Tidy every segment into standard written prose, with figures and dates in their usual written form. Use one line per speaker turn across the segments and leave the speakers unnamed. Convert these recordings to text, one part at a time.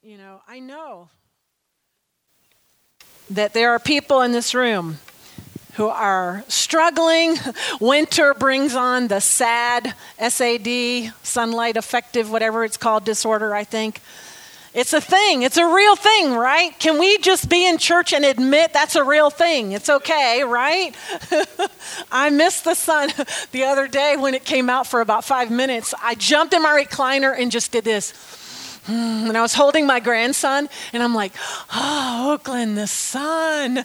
I know that there are people in this room who are struggling. Winter brings on the SAD, SAD, sunlight affective, whatever it's called, disorder, I think. It's a thing. It's a real thing, right? Can we just be in church and admit that's a real thing? It's okay, right? I missed the sun the other day when it came out for about 5 minutes. I jumped in my recliner and just did this. And I was holding my grandson, and I'm like, oh, Oakland, the sun.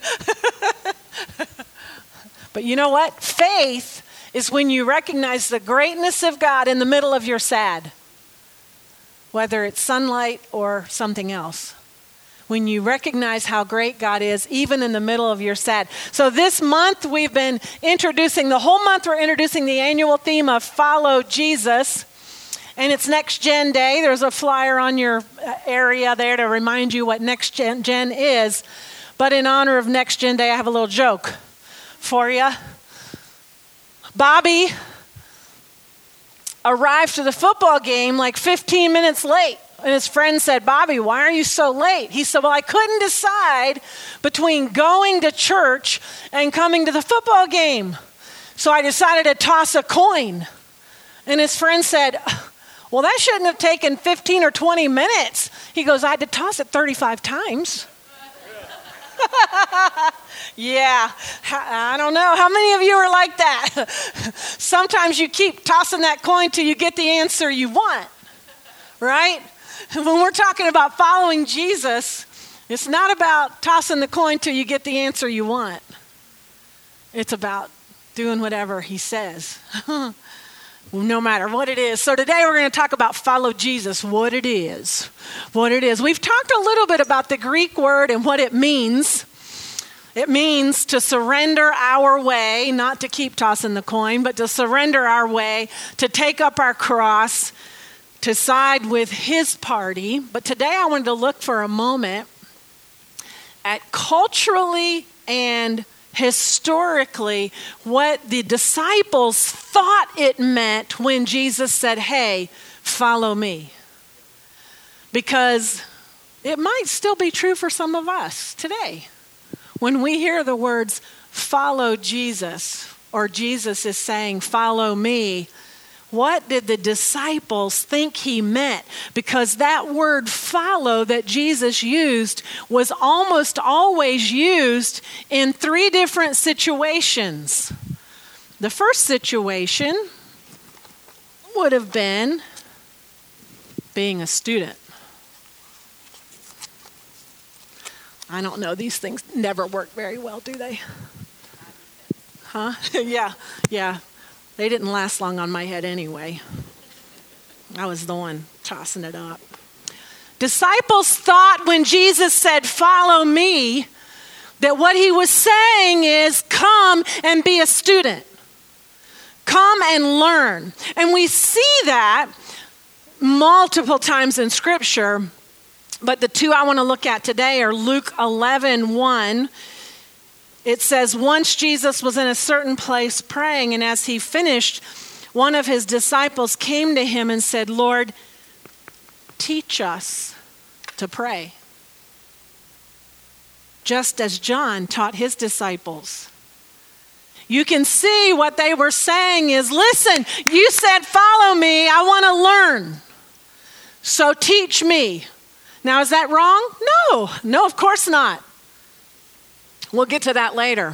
But you know what? Faith is when you recognize the greatness of God in the middle of your sad, whether it's sunlight or something else. When you recognize how great God is, even in the middle of your sad. So this month, we've been introducing, the whole month we're introducing the annual theme of Follow Jesus. And it's Next Gen Day. There's a flyer on your area there to remind you what Next Gen is. But in honor of Next Gen Day, I have a little joke for you. Bobby arrived to the football game like 15 minutes late. And his friend said, Bobby, why are you so late? He said, well, I couldn't decide between going to church and coming to the football game. So I decided to toss a coin. And his friend said, well, that shouldn't have taken 15 or 20 minutes. He goes, I had to toss it 35 times. Yeah, I don't know. How many of you are like that? Sometimes you keep tossing that coin till you get the answer you want, right? When we're talking about following Jesus, it's not about tossing the coin till you get the answer you want. It's about doing whatever he says. No matter what it is. So today we're going to talk about follow Jesus, what it is. What it is. We've talked a little bit about the Greek word and what it means. It means to surrender our way, not to keep tossing the coin, but to surrender our way, to take up our cross, to side with his party. But today I wanted to look for a moment at culturally and historically what the disciples thought it meant when Jesus said, hey, follow me. Because it might still be true for some of us today. When we hear the words, follow Jesus, or Jesus is saying, follow me, what did the disciples think he meant? Because that word follow that Jesus used was almost always used in 3 different situations. The first situation would have been being a student. I don't know, these things never work very well, do they? Huh? Yeah. They didn't last long on my head anyway. I was the one tossing it up. Disciples thought when Jesus said, follow me, that what he was saying is come and be a student. Come and learn. And we see that multiple times in Scripture, but the 2 I want to look at today are Luke 11:1. It says, once Jesus was in a certain place praying, and as he finished, one of his disciples came to him and said, Lord, teach us to pray. Just as John taught his disciples. You can see what they were saying is, listen, you said follow me, I want to learn. So teach me. Now, is that wrong? No, of course not. We'll get to that later.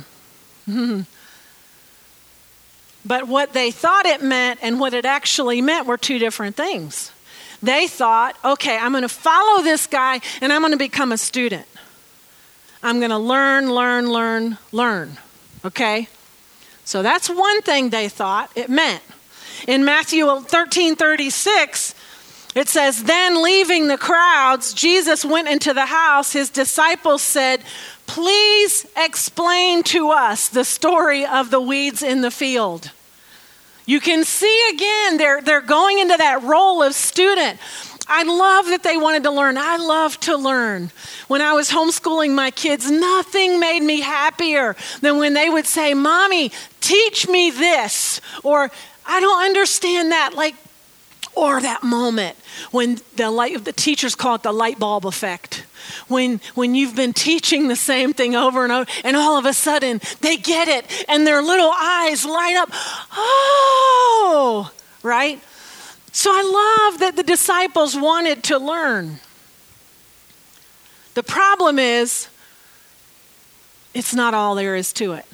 But what they thought it meant and what it actually meant were 2 different things. They thought, okay, I'm going to follow this guy and I'm going to become a student. I'm going to learn. Okay? So that's one thing they thought it meant. In Matthew 13:36, it says, then leaving the crowds, Jesus went into the house. His disciples said, please explain to us the story of the weeds in the field. You can see again, they're going into that role of student. I love that they wanted to learn. I love to learn. When I was homeschooling my kids, nothing made me happier than when they would say, Mommy, teach me this. Or, I don't understand that. Like, Or that moment when the teachers call it the light bulb effect. When you've been teaching the same thing over and over, and all of a sudden they get it, and their little eyes light up. Oh, right? So I love that the disciples wanted to learn. The problem is, it's not all there is to it.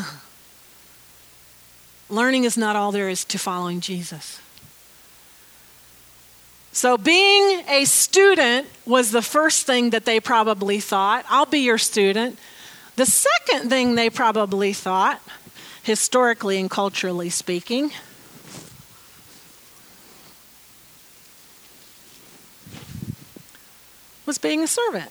Learning is not all there is to following Jesus. So being a student was the first thing that they probably thought. I'll be your student. The second thing they probably thought, historically and culturally speaking, was being a servant.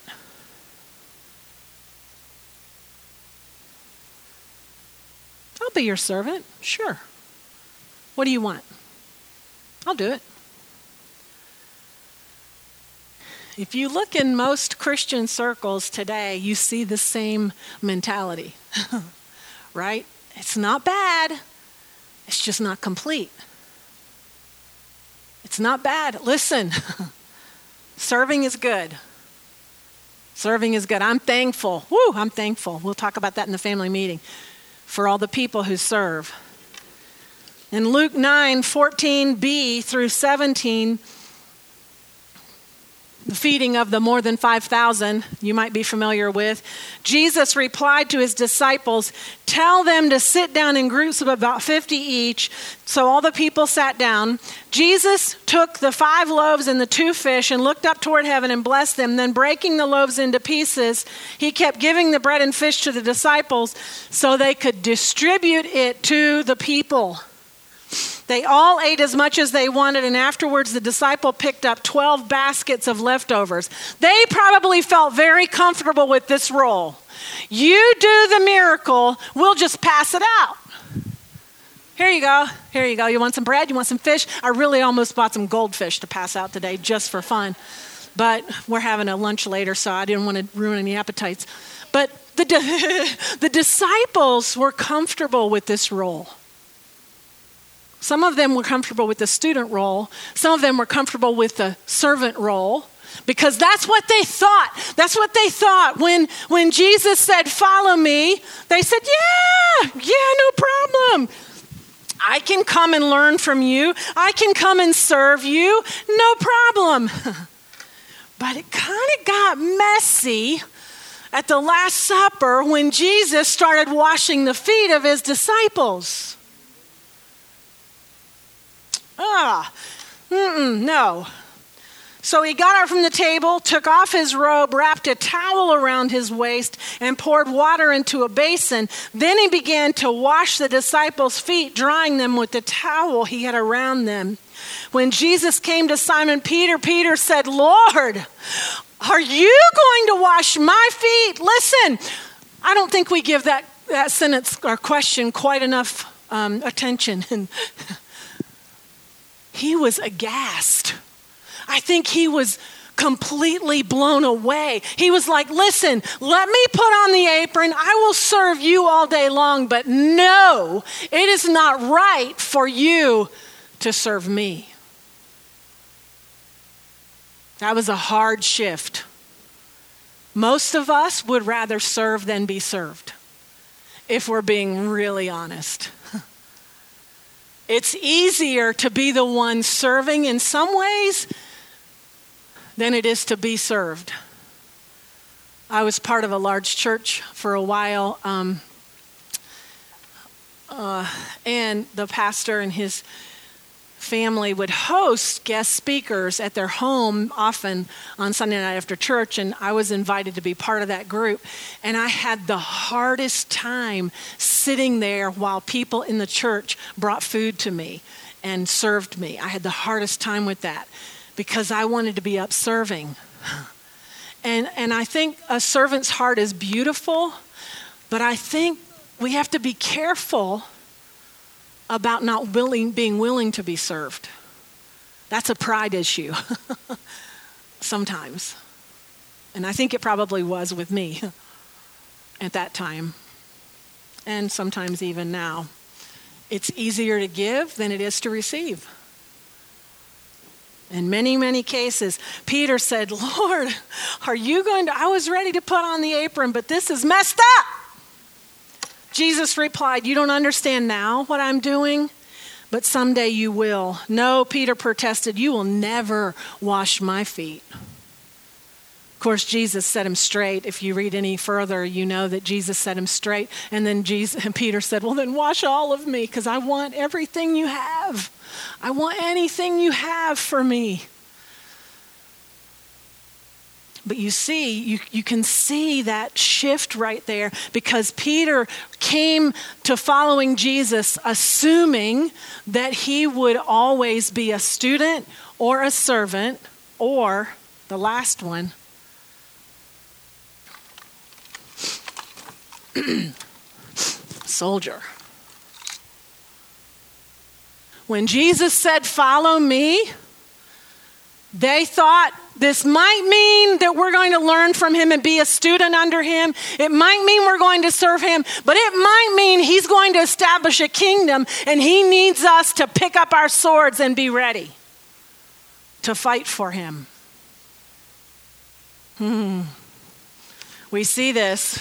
I'll be your servant. Sure. What do you want? I'll do it. If you look in most Christian circles today, you see the same mentality, right? It's not bad. It's just not complete. It's not bad. Listen, serving is good. Serving is good. I'm thankful. Woo, I'm thankful. We'll talk about that in the family meeting for all the people who serve. In Luke 9:14b through 17, the feeding of the more than 5,000, you might be familiar with, Jesus replied to his disciples, "Tell them to sit down in groups of about 50 each." So all the people sat down. Jesus took the 5 loaves and the 2 fish and looked up toward heaven and blessed them. Then breaking the loaves into pieces, he kept giving the bread and fish to the disciples so they could distribute it to the people. They all ate as much as they wanted, and afterwards the disciple picked up 12 baskets of leftovers. They probably felt very comfortable with this role. You do the miracle, we'll just pass it out. Here you go. Here you go. You want some bread? You want some fish? I really almost bought some goldfish to pass out today just for fun. But we're having a lunch later, so I didn't want to ruin any appetites. But the disciples were comfortable with this role. Some of them were comfortable with the student role. Some of them were comfortable with the servant role because that's what they thought. That's what they thought. When Jesus said, "Follow me," they said, yeah, no problem. I can come and learn from you. I can come and serve you. No problem. But it kind of got messy at the Last Supper when Jesus started washing the feet of his disciples. No. So he got up from the table, took off his robe, wrapped a towel around his waist, and poured water into a basin. Then he began to wash the disciples' feet, drying them with the towel he had around them. When Jesus came to Simon Peter, Peter said, "Lord, are you going to wash my feet?" Listen, I don't think we give that sentence or question quite enough attention. He was aghast. I think he was completely blown away. He was like, "Listen, let me put on the apron. I will serve you all day long, but no, it is not right for you to serve me." That was a hard shift. Most of us would rather serve than be served, if we're being really honest. It's easier to be the one serving in some ways than it is to be served. I was part of a large church for a while, and the pastor and his family would host guest speakers at their home often on Sunday night after church, and I was invited to be part of that group. And I had the hardest time sitting there while people in the church brought food to me and served me. I had the hardest time with that because I wanted to be up serving. And I think a servant's heart is beautiful, but I think we have to be careful about not being willing to be served. That's a pride issue sometimes. And I think it probably was with me at that time. And sometimes even now. It's easier to give than it is to receive. In many, many cases, Peter said, Lord, I was ready to put on the apron, but this is messed up. Jesus replied, you don't understand now what I'm doing, but someday you will. No, Peter protested, you will never wash my feet. Of course, Jesus set him straight. If you read any further, you know that Jesus set him straight. And then Peter said, well, then wash all of me, because I want everything you have. I want anything you have for me. But you see, you can see that shift right there, because Peter came to following Jesus assuming that he would always be a student or a servant, or the last one, soldier. When Jesus said, follow me, they thought this might mean that we're going to learn from him and be a student under him. It might mean we're going to serve him, but it might mean he's going to establish a kingdom and he needs us to pick up our swords and be ready to fight for him. We see this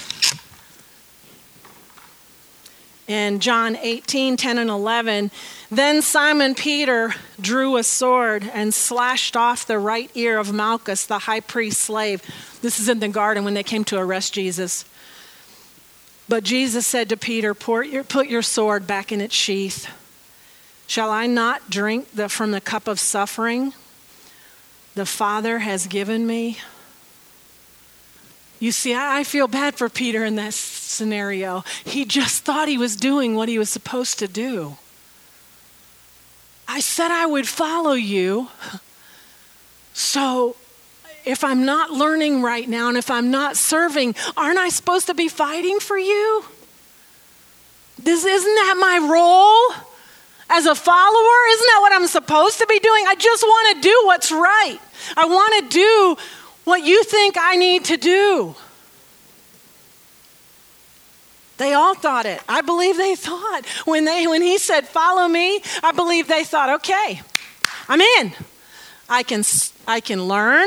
in John 18, 10 and 11. Then Simon Peter drew a sword and slashed off the right ear of Malchus, the high priest's slave. This is in the garden when they came to arrest Jesus. But Jesus said to Peter, put your sword back in its sheath. Shall I not drink from the cup of suffering the Father has given me? You see, I feel bad for Peter in that scenario. He just thought he was doing what he was supposed to do. I said I would follow you. So if I'm not learning right now and if I'm not serving, aren't I supposed to be fighting for you? Isn't that my role as a follower? Isn't that what I'm supposed to be doing? I just want to do what's right. I want to do what you think I need to do. They all thought it. I believe they thought. When he said, follow me, I believe they thought, okay, I'm in. I can learn.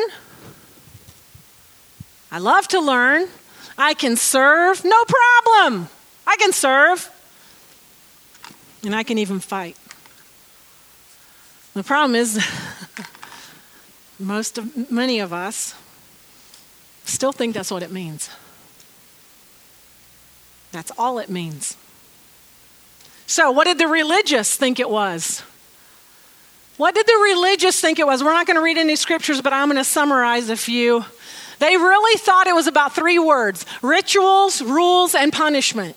I love to learn. I can serve. No problem. I can serve. And I can even fight. The problem is, many of us still think that's what it means. That's all it means. So what did the religious think it was? What did the religious think it was? We're not going to read any scriptures, but I'm going to summarize a few. They really thought it was about 3 words: rituals, rules, and punishment.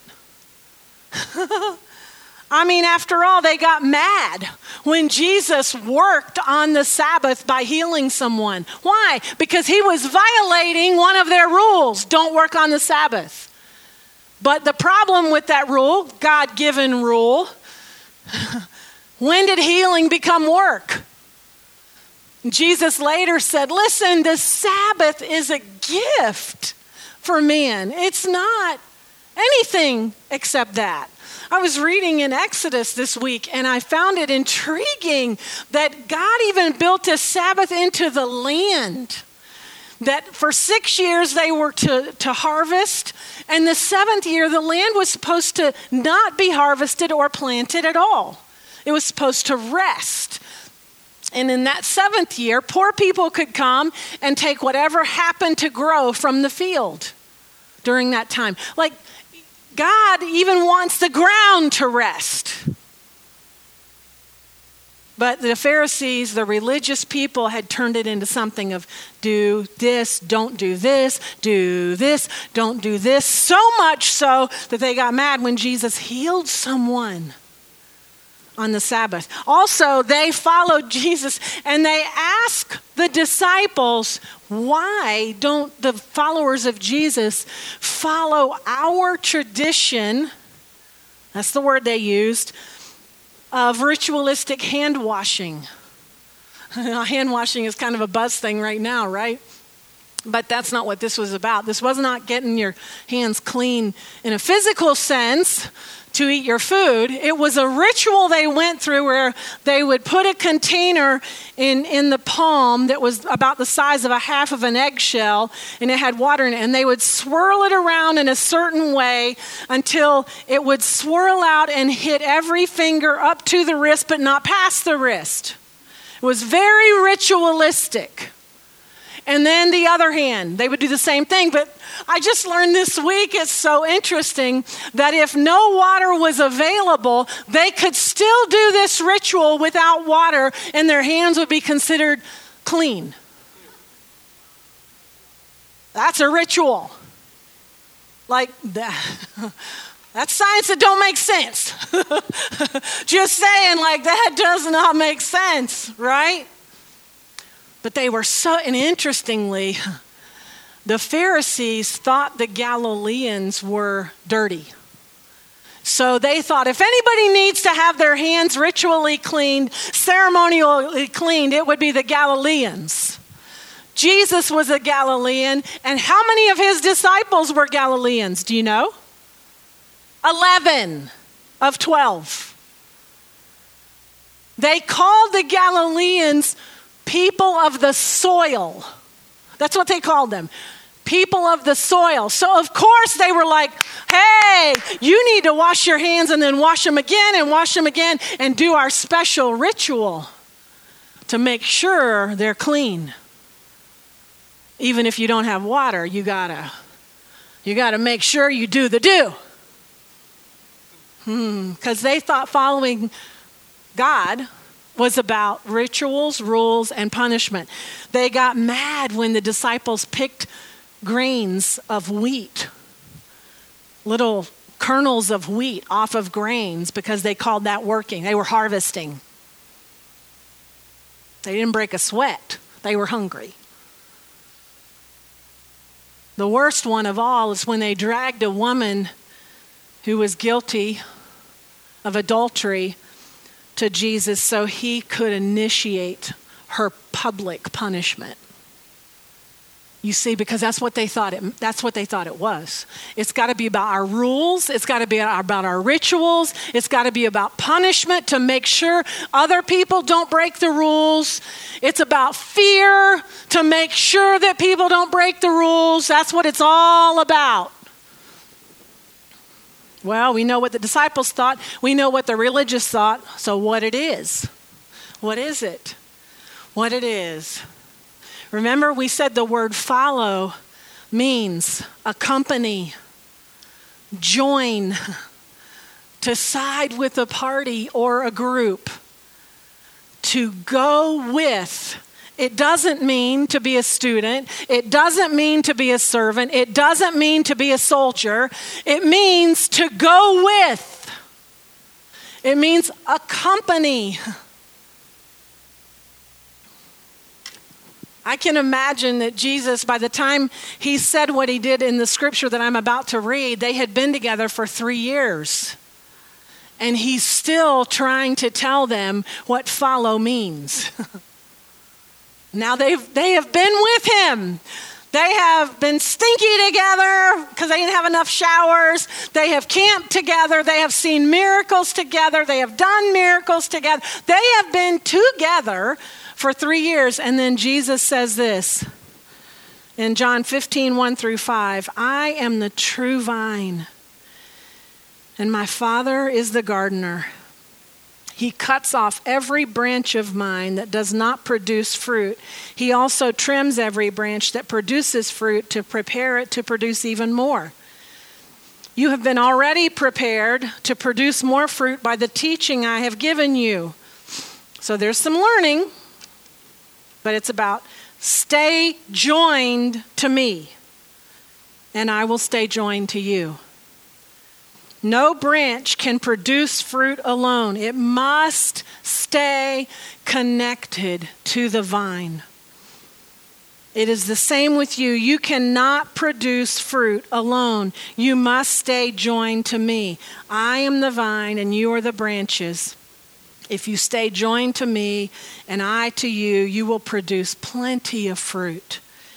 I mean, after all, they got mad when Jesus worked on the Sabbath by healing someone. Why? Because he was violating one of their rules. Don't work on the Sabbath. But the problem with that rule, God-given rule, when did healing become work? Jesus later said, listen, the Sabbath is a gift for man. It's not anything except that. I was reading in Exodus this week, and I found it intriguing that God even built a Sabbath into the land. That for 6 years they were to harvest, and the 7th year the land was supposed to not be harvested or planted at all. It was supposed to rest. And in that 7th year, poor people could come and take whatever happened to grow from the field during that time. Like, God even wants the ground to rest. But the Pharisees, the religious people, had turned it into something of do this, don't do this, don't do this. So much so that they got mad when Jesus healed someone on the Sabbath. Also, they followed Jesus and they asked the disciples, why don't the followers of Jesus follow our tradition, that's the word they used, of ritualistic hand washing. Hand washing is kind of a buzz thing right now, right? But that's not what this was about. This was not getting your hands clean in a physical sense to eat your food. It was a ritual they went through where they would put a container in the palm that was about the size of a half of an eggshell, and it had water in it, and they would swirl it around in a certain way until it would swirl out and hit every finger up to the wrist but not past the wrist. It was very ritualistic. And then the other hand, they would do the same thing. But I just learned this week, it's so interesting, that if no water was available, they could still do this ritual without water, and their hands would be considered clean. That's a ritual. Like that. That's science that don't make sense. Just saying, like, that does not make sense, right? But they were so, and interestingly, the Pharisees thought the Galileans were dirty. So they thought if anybody needs to have their hands ritually cleaned, ceremonially cleaned, it would be the Galileans. Jesus was a Galilean, and how many of his disciples were Galileans? Do you know? 11 of 12. They called the Galileans people of the soil. That's what they called them. People of the soil. So of course they were like, hey, you need to wash your hands and then wash them again and wash them again and do our special ritual to make sure they're clean. Even if you don't have water, you gotta make sure you do the do. Because they thought following God was about rituals, rules, and punishment. They got mad when the disciples picked grains of wheat, little kernels of wheat off of grains, because they called that working. They were harvesting. They didn't break a sweat. They were hungry. The worst one of all is when they dragged a woman who was guilty of adultery to Jesus so he could initiate her public punishment. You see, because that's what they thought it was. It's got to be about our rules. It's got to be about our rituals. It's got to be about punishment to make sure other people don't break the rules. It's about fear to make sure that people don't break the rules. That's what it's all about. Well, we know what the disciples thought. We know what the religious thought. So what it is. What is it? What it is. Remember, we said the word follow means accompany, join, to side with a party or a group, to go with. It doesn't mean to be a student. It doesn't mean to be a servant. It doesn't mean to be a soldier. It means to go with. It means accompany. I can imagine that Jesus, by the time he said what he did in the scripture that I'm about to read, they had been together for 3 years. And he's still trying to tell them what follow means. Now they have been with him. They have been stinky together because they didn't have enough showers. They have camped together. They have seen miracles together. They have done miracles together. They have been together for 3 years. And then Jesus says this in John 15, 1-5, I am the true vine, and my Father is the gardener. He cuts off every branch of mine that does not produce fruit. He also trims every branch that produces fruit to prepare it to produce even more. You have been already prepared to produce more fruit by the teaching I have given you. So there's some learning, but it's about stay joined to me, and I will stay joined to you. No branch can produce fruit alone. It must stay connected to the vine. It is the same with you. You cannot produce fruit alone. You must stay joined to me. I am the vine and you are the branches. If you stay joined to me and I to you, you will produce plenty of fruit.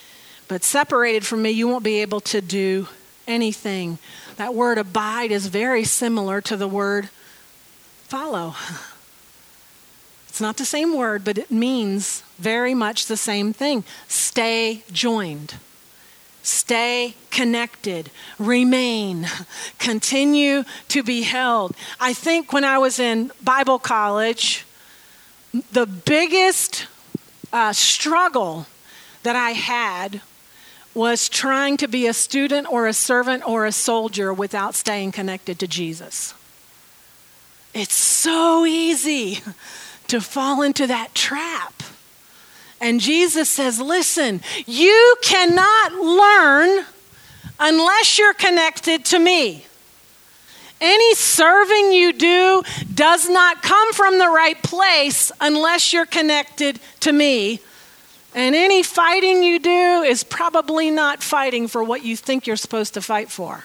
But separated from me, you won't be able to do anything. That word abide is very similar to the word follow. It's not the same word, but it means very much the same thing. Stay joined. Stay connected. Remain. Continue to be held. I think when I was in Bible college, the biggest struggle that I had was trying to be a student or a servant or a soldier without staying connected to Jesus. It's so easy to fall into that trap. And Jesus says, listen, you cannot learn unless you're connected to me. Any serving you do does not come from the right place unless you're connected to me. And any fighting you do is probably not fighting for what you think you're supposed to fight for.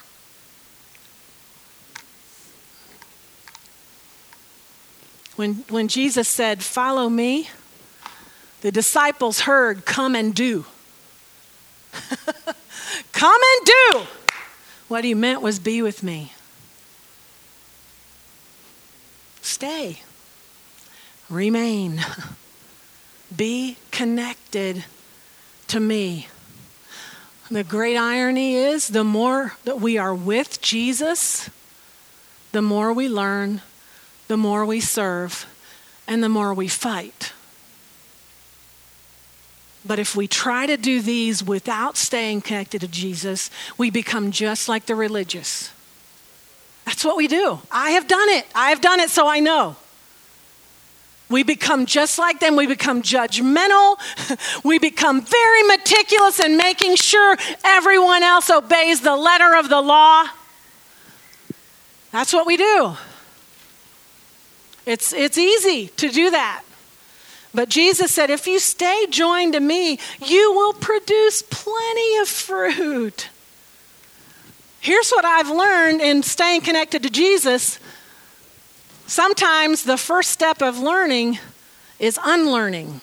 When Jesus said, follow me, the disciples heard, come and do. Come and do. What he meant was be with me. Stay. Remain. Be connected to me. The great irony is the more that we are with Jesus, the more we learn, the more we serve, and the more we fight. But if we try to do these without staying connected to Jesus, we become just like the religious. That's what we do. I have done it, so I know. We become just like them. We become judgmental. We become very meticulous in making sure everyone else obeys the letter of the law. That's what we do. It's easy to do that. But Jesus said, if you stay joined to me, you will produce plenty of fruit. Here's what I've learned in staying connected to Jesus. Sometimes the first step of learning is unlearning.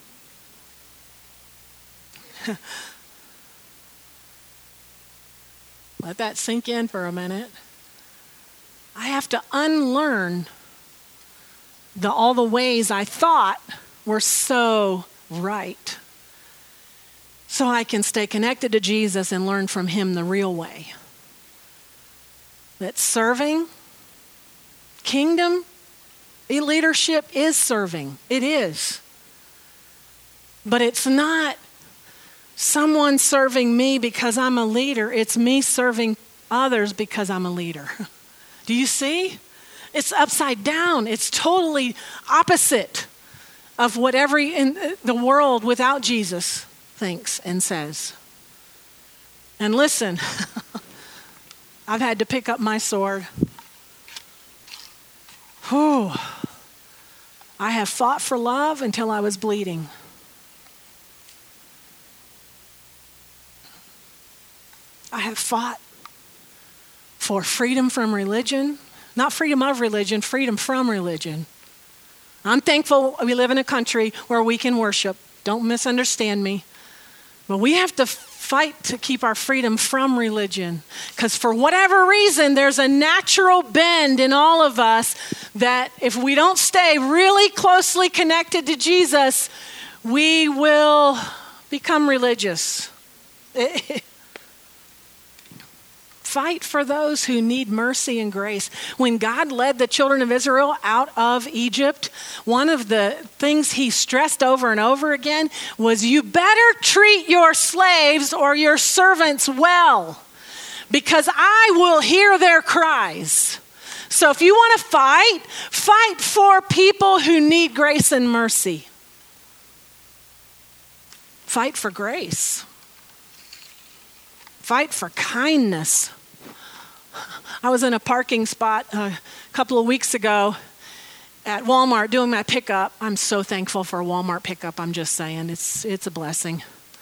Let that sink in for a minute. I have to unlearn all the ways I thought were so right, so I can stay connected to Jesus and learn from him the real way. That serving, kingdom leadership is serving. It is. But it's not someone serving me because I'm a leader. It's me serving others because I'm a leader. Do you see? It's upside down. It's totally opposite of what in the world without Jesus thinks and says. And listen, I've had to pick up my sword. Whew. I have fought for love until I was bleeding. I have fought for freedom from religion. Not freedom of religion, freedom from religion. I'm thankful we live in a country where we can worship. Don't misunderstand me. But we have to fight to keep our freedom from religion. Because for whatever reason, there's a natural bend in all of us that if we don't stay really closely connected to Jesus, we will become religious. Fight for those who need mercy and grace. When God led the children of Israel out of Egypt, one of the things he stressed over and over again was, you better treat your slaves or your servants well, because I will hear their cries. So if you want to fight for people who need grace and mercy. Fight for grace. Fight for kindness. I was in a parking spot a couple of weeks ago at Walmart doing my pickup. I'm so thankful for a Walmart pickup. I'm just saying, it's a blessing.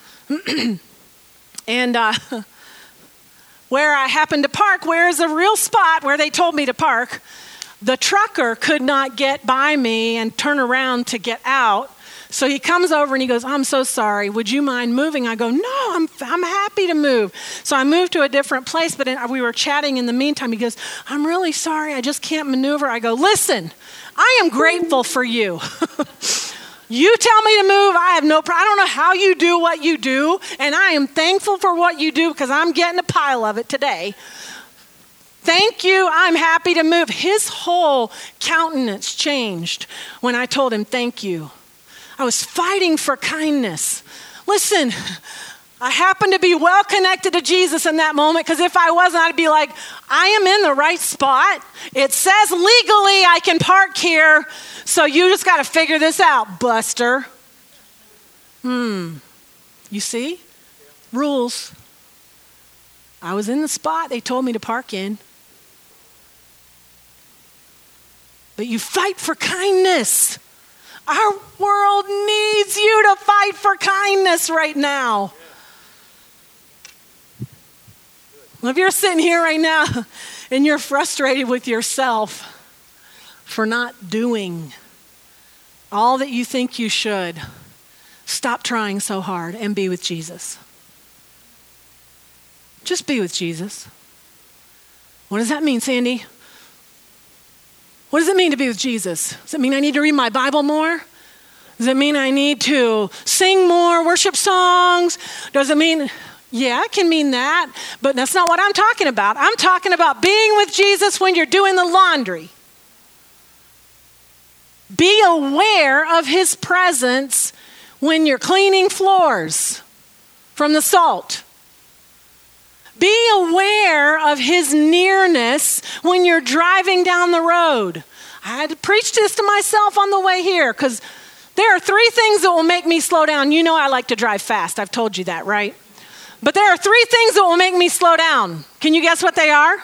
And where I happened to park, where is a real spot where they told me to park, the trucker could not get by me and turn around to get out. So he comes over and he goes, I'm so sorry. Would you mind moving? I go, no, I'm happy to move. So I moved to a different place, but we were chatting in the meantime. He goes, I'm really sorry. I just can't maneuver. I go, listen, I am grateful for you. You tell me to move, I have no problem. I don't know how you do what you do, and I am thankful for what you do because I'm getting a pile of it today. Thank you, I'm happy to move. His whole countenance changed when I told him thank you. I was fighting for kindness. Listen, I happened to be well connected to Jesus in that moment, because if I wasn't, I'd be like, I am in the right spot. It says legally I can park here, so you just got to figure this out, Buster. You see? Rules. I was in the spot they told me to park in. But you fight for kindness. Our world needs you to fight for kindness right now. Well, if you're sitting here right now and you're frustrated with yourself for not doing all that you think you should, stop trying so hard and be with Jesus. Just be with Jesus. What does that mean, Sandy? What does it mean to be with Jesus? Does it mean I need to read my Bible more? Does it mean I need to sing more worship songs? Does it mean... Yeah, it can mean that, but that's not what I'm talking about. I'm talking about being with Jesus when you're doing the laundry. Be aware of his presence when you're cleaning floors from the salt. Be aware of his nearness when you're driving down the road. I had to preach this to myself on the way here, because there are 3 things that will make me slow down. You know I like to drive fast. I've told you that, right? But there are 3 things that will make me slow down. Can you guess what they are?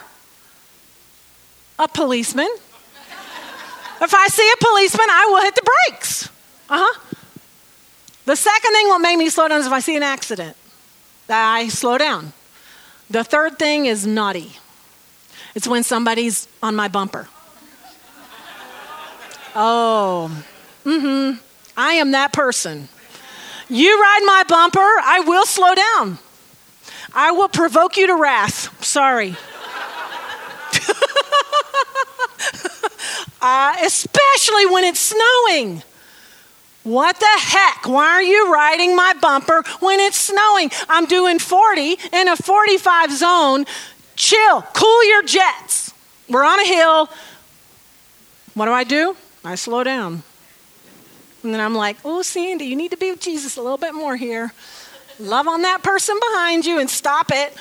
A policeman. If I see a policeman, I will hit the brakes. The second thing that will make me slow down is if I see an accident. I slow down. The third thing is naughty. It's when somebody's on my bumper. I am that person. You ride my bumper, I will slow down. I will provoke you to wrath. Sorry. Especially when it's snowing. What the heck? Why are you riding my bumper when it's snowing? I'm doing 40 in a 45 zone. Chill. Cool your jets. We're on a hill. What do? I slow down. And then I'm like, oh, Sandy, you need to be with Jesus a little bit more here. Love on that person behind you and stop it.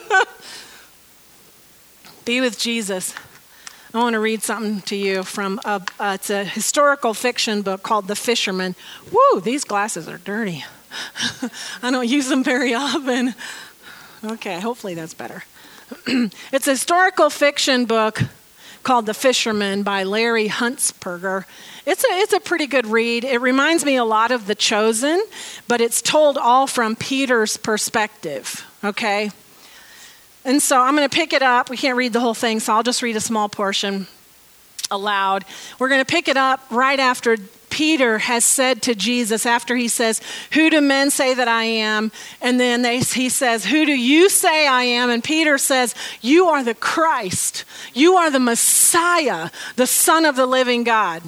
Be with Jesus. I want to read something to you from it's a historical fiction book called The Fisherman. Woo, these glasses are dirty. I don't use them very often. Okay, hopefully that's better. It's a historical fiction book called The Fisherman by Larry Huntsberger. It's a pretty good read. It reminds me a lot of The Chosen, but it's told all from Peter's perspective, okay? And so I'm going to pick it up. We can't read the whole thing, so I'll just read a small portion aloud. We're going to pick it up right after Peter has said to Jesus, after he says, who do men say that I am? And then he says, who do you say I am? And Peter says, you are the Christ. You are the Messiah, the Son of the living God.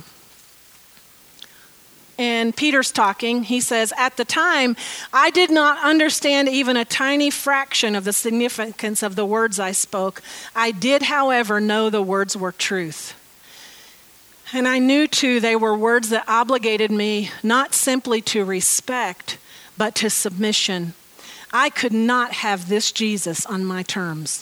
And Peter's talking. He says, at the time, I did not understand even a tiny fraction of the significance of the words I spoke. I did, however, know the words were truth. And I knew, too, they were words that obligated me not simply to respect, but to submission. I could not have this Jesus on my terms.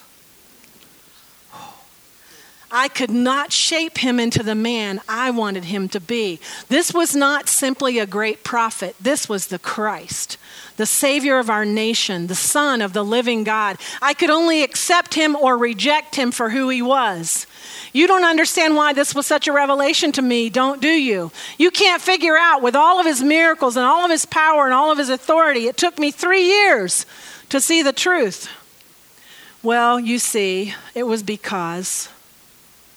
I could not shape him into the man I wanted him to be. This was not simply a great prophet. This was the Christ, the Savior of our nation, the Son of the living God. I could only accept him or reject him for who he was. You don't understand why this was such a revelation to me, do you? You can't figure out, with all of his miracles and all of his power and all of his authority, it took me 3 years to see the truth. Well, you see, it was because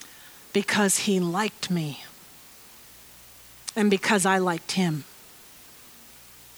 he liked me and because I liked him.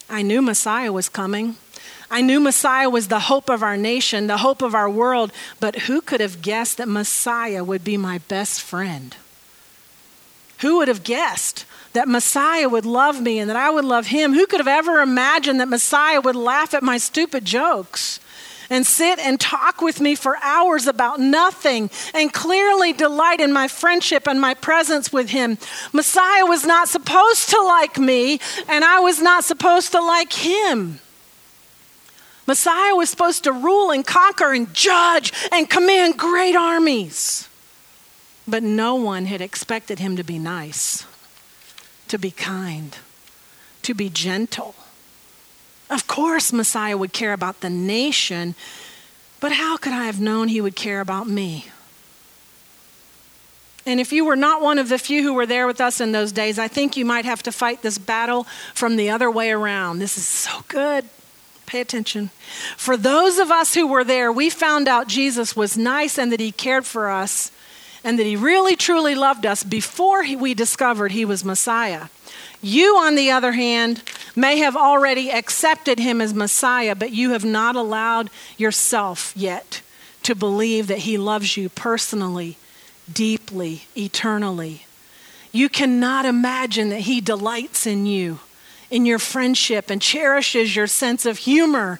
I knew Messiah was coming. I knew Messiah was the hope of our nation, the hope of our world, but who could have guessed that Messiah would be my best friend? Who would have guessed that Messiah would love me and that I would love him? Who could have ever imagined that Messiah would laugh at my stupid jokes and sit and talk with me for hours about nothing and clearly delight in my friendship and my presence with him? Messiah was not supposed to like me, and I was not supposed to like him. Messiah was supposed to rule and conquer and judge and command great armies. But no one had expected him to be nice, to be kind, to be gentle. Of course, Messiah would care about the nation, but how could I have known he would care about me? And if you were not one of the few who were there with us in those days, I think you might have to fight this battle from the other way around. This is so good. Pay attention. For those of us who were there, we found out Jesus was nice and that he cared for us and that he really truly loved us before we discovered he was Messiah. You, on the other hand, may have already accepted him as Messiah, but you have not allowed yourself yet to believe that he loves you personally, deeply, eternally. You cannot imagine that he delights in you, in your friendship, and cherishes your sense of humor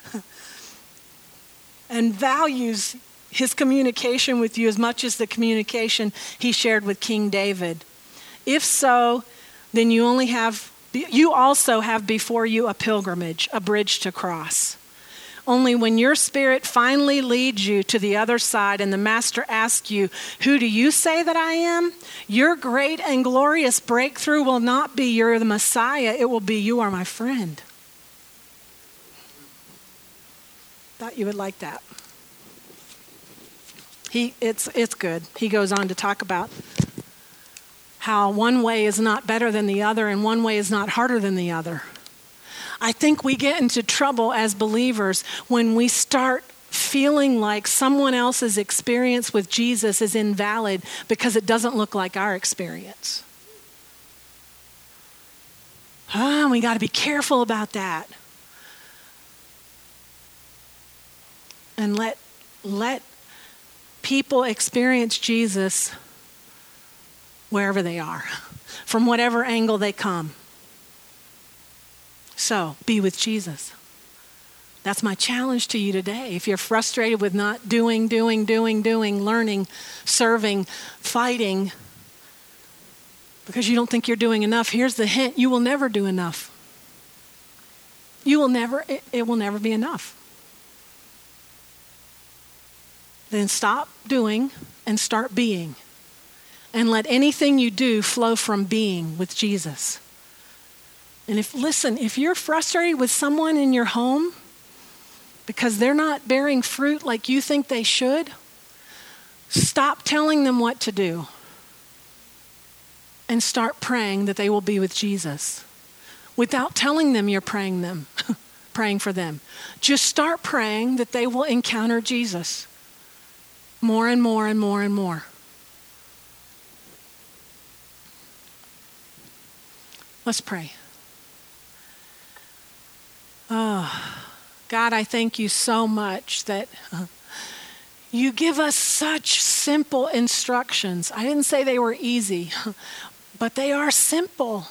and values his communication with you as much as the communication he shared with King David. If so, then you also have before you a pilgrimage, a bridge to cross. Only when your spirit finally leads you to the other side and the master asks you, who do you say that I am? Your great and glorious breakthrough will not be you're the Messiah. It will be you are my friend. Thought you would like that. It's good. He goes on to talk about how one way is not better than the other and one way is not harder than the other. I think we get into trouble as believers when we start feeling like someone else's experience with Jesus is invalid because it doesn't look like our experience. We got to be careful about that. And let people experience Jesus wherever they are, from whatever angle they come. So, be with Jesus. That's my challenge to you today. If you're frustrated with not doing, learning, serving, fighting, because you don't think you're doing enough, here's the hint: you will never do enough. It will never be enough. Then stop doing and start being. And let anything you do flow from being with Jesus. And if you're frustrated with someone in your home because they're not bearing fruit like you think they should, stop telling them what to do and start praying that they will be with Jesus. Without telling them you're praying for them. Just start praying that they will encounter Jesus more and more and more and more. Let's pray. Oh, God, I thank you so much that you give us such simple instructions. I didn't say they were easy, but they are simple.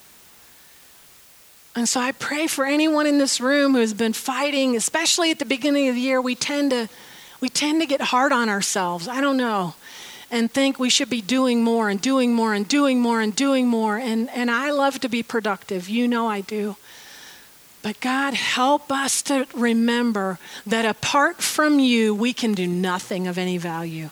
And so I pray for anyone in this room who has been fighting, especially at the beginning of the year. We tend to get hard on ourselves. I don't know. And think we should be doing more and doing more and doing more and doing more. And I love to be productive. You know I do. But God, help us to remember that apart from you, we can do nothing of any value.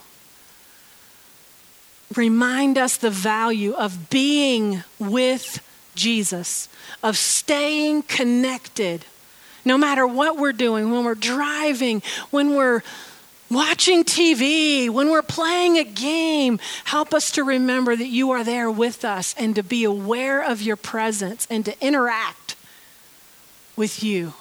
Remind us the value of being with Jesus, of staying connected, no matter what we're doing, when we're driving, when we're watching TV, when we're playing a game. Help us to remember that you are there with us and to be aware of your presence and to interact with you.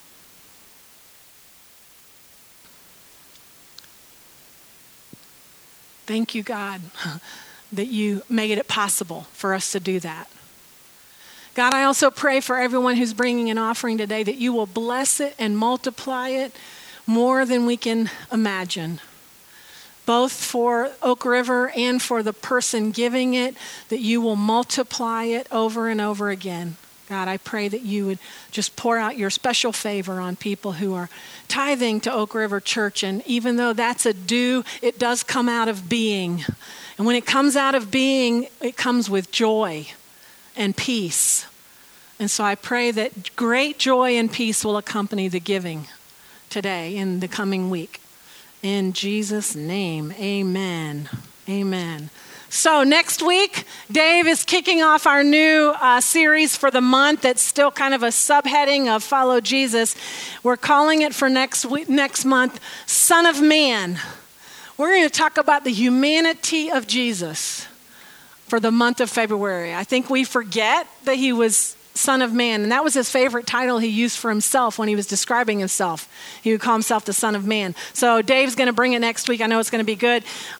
Thank you, God, that you made it possible for us to do that. God, I also pray for everyone who's bringing an offering today that you will bless it and multiply it more than we can imagine. Both for Oak River and for the person giving it, that you will multiply it over and over again. God, I pray that you would just pour out your special favor on people who are tithing to Oak River Church. And even though that's a due, it does come out of being. And when it comes out of being, it comes with joy and peace. And so I pray that great joy and peace will accompany the giving today in the coming week. In Jesus' name, amen. Amen. So next week, Dave is kicking off our new series for the month. That's still kind of a subheading of Follow Jesus. We're calling it for next month, Son of Man. We're going to talk about the humanity of Jesus for the month of February. I think we forget that he was Son of Man, and that was his favorite title he used for himself when he was describing himself. He would call himself the Son of Man. So Dave's going to bring it next week. I know it's going to be good.